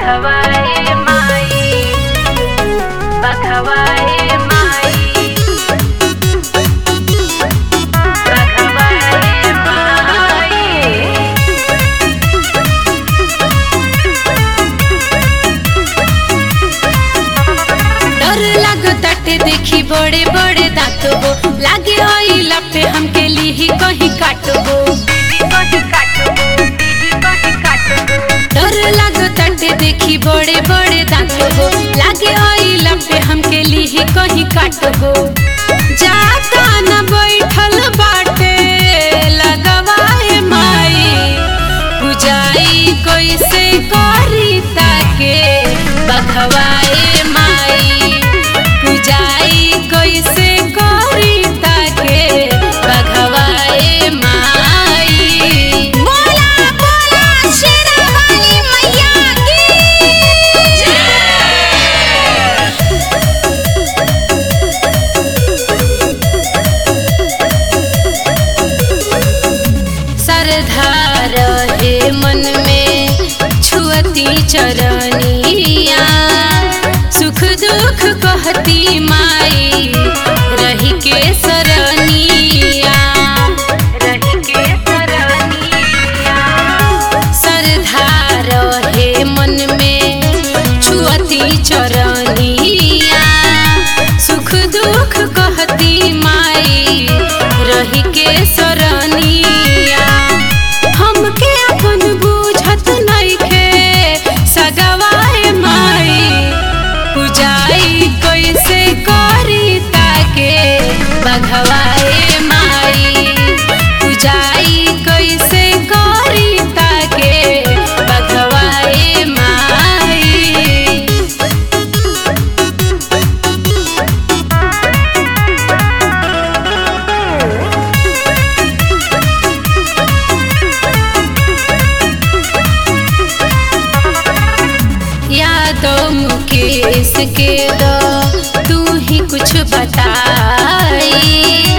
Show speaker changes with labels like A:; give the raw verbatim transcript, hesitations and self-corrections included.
A: बघवाए माई बघवाए माई बघवाए माई।
B: डर लागताटे देखी बड़े बड़े दांत हो, लागे आइला पे हमके लीही कहीं काटबो। डर लागताटे देखी बड़े बड़े दांत हो, लागे आइला पे हमके लीही कहीं काटबो। जाता न बैठल बाटे लगवाए माई, पूजाई कैसे करी ताके बघवाए माई, पूजाई कैसे करी ताके बघवाए माई। बोला बोला शेरा वाली मैया की श्रद्धा रहे मन में छुअती चरनिया, सुख दुख कहती माई रही के सरनिया,
A: रही के सरनिया।
B: श्रद्धा रहे मन में छुअती चरनिया, सुख दुख कहती माई रही के सरनिया। हमके अपन बुझत नइखे सगवाए माई, पूजाई कैसे करी ताके बघवाए माई, पूजाई कैसे करी ताके बघवाए माई। यादो मुकेश के दो तू ही कुछ बताई,